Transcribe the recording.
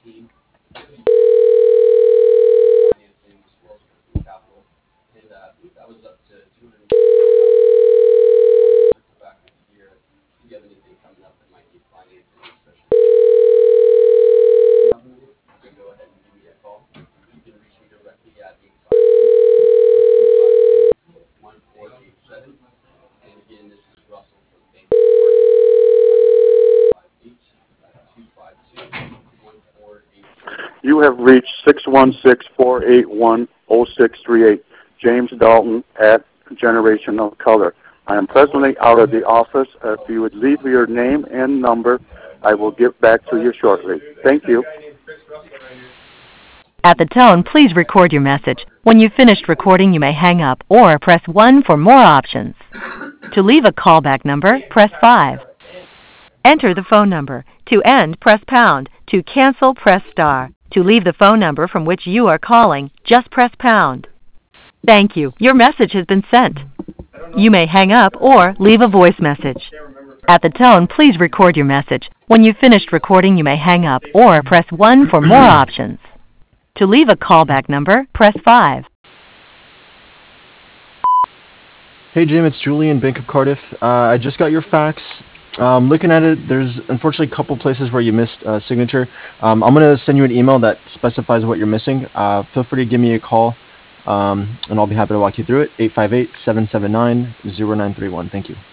You have reached 616-481-0638, James Dalton at Generation of Color. I am presently out of the office. If you would leave your name and number, I will get back to you shortly. Thank you. At the tone, please record your message. When you've finished recording, you may hang up or press 1 for more options. To leave a callback number, press 5. Enter the phone number. To end, press pound. To cancel, press star. To leave the phone number from which you are calling, just press pound. Thank you. Your message has been sent. You may hang up or leave a voice message. At the tone, please record your message. When you've finished recording, you may hang up or press 1 for more options. To leave a callback number, press 5. Hey Jim, it's Julian, Bank of Cardiff. I just got your fax. Looking at it, there's unfortunately a couple places where you missed a signature. I'm going to send you an email that specifies what you're missing. Feel free to give me a call, and I'll be happy to walk you through it. 858-779-0931. Thank you.